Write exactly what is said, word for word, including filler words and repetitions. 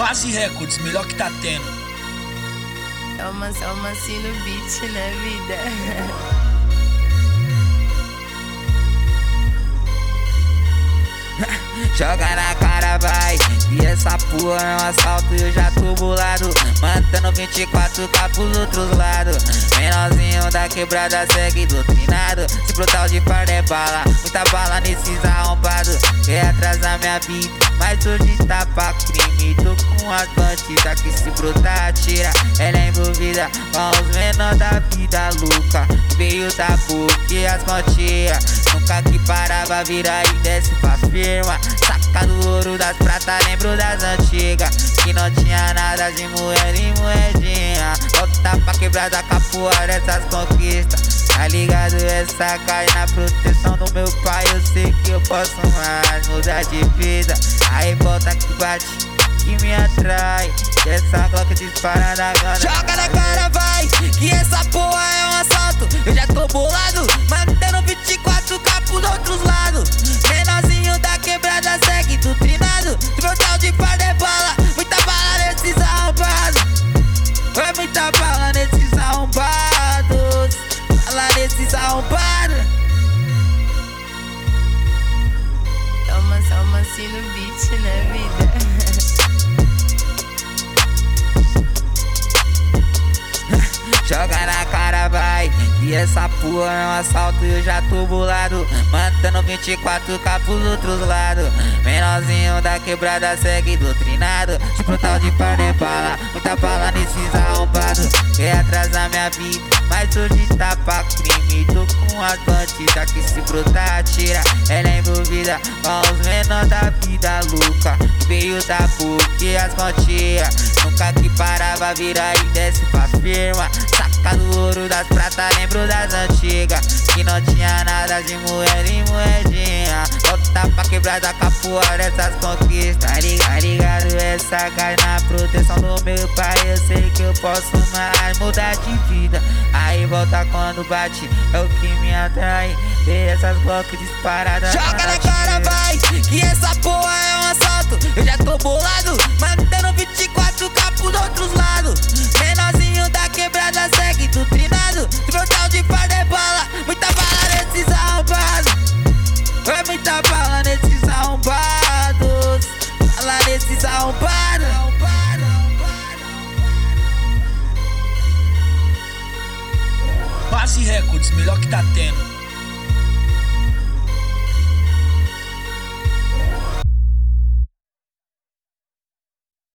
Base Records, melhor que tá tendo. É uma, é uma assim no beat, né, vida? Joga na cara, vai. E essa porra é um assalto, eu já tô bolado. Matando vinte e quatro K pros outros lados. Menorzinho da quebrada segue doutrinado. Se brutal de farda é bala, muita bala nesses arrombados. Quer atrasar minha vida, mas hoje tá pra crime. Tô com as bandidas que se brutar atira. Ela é envolvida com os menores da vida louca. Veio da boca e as quantias. Nunca que parava, vira e desce pra firma. Saca do ouro das pratas, lembro das antigas, que não tinha nada de moeda e moedinha. Volta pra quebrar da capoeira dessas conquistas. Tá ligado? Essa cai na proteção do meu pai. Eu sei que eu posso mais mudar de vida. Aí volta que bate, que me atrai. Essa Glock dispara na gana. Joga na cara, vai, que essa porra é um assalto. Eu já tô bolado, mantendo vinte e quatro K pros outros lados. Menorzinho da quebrada segue doutrinado. Brutal de farda é bala, muita bala nesses arrombados. É muita bala nesses arrombados. Bala nesses arrombados. É uma, é uma assim no beat, né, vida? Joga na cara, vai. E essa porra é um assalto, eu já tô bolado. Matando vinte e quatro K pros outros lados. Menorzinho da quebrada segue doutrinado. De brutal de farda é bala, muita bala nesses arrombados. Quer atrasar minha vida, mas hoje tá pra crime. Tô com as bandidas que se brutar atira. Ela é envolvida com os menores da vida louca. Veio da boca e as quantias. Nunca que parava, vira e desce pra firma. Saca do ouro das pratas, lembro das antigas, que não tinha nada de moeda e moedinha. Volta pra quebrar da capoeira dessas conquistas. Tá ligado? Essa cai na proteção do meu pai. Eu sei que eu posso mais mudar de vida. Aí volta quando bate, é o que me atrai. Ver essas Glock disparadas. Joga na cara, vai, que essa porra é um assalto. Eu já tô bolado, mantendo vinte e quatro K pros outros lados. Menorzinho da quebrada segue doutrinado. Brutal de farda é bala, muita bala nesses arrombados. É muita bala nesses arrombados. Bala nesses arrombados. Base Records, melhor que tá tendo.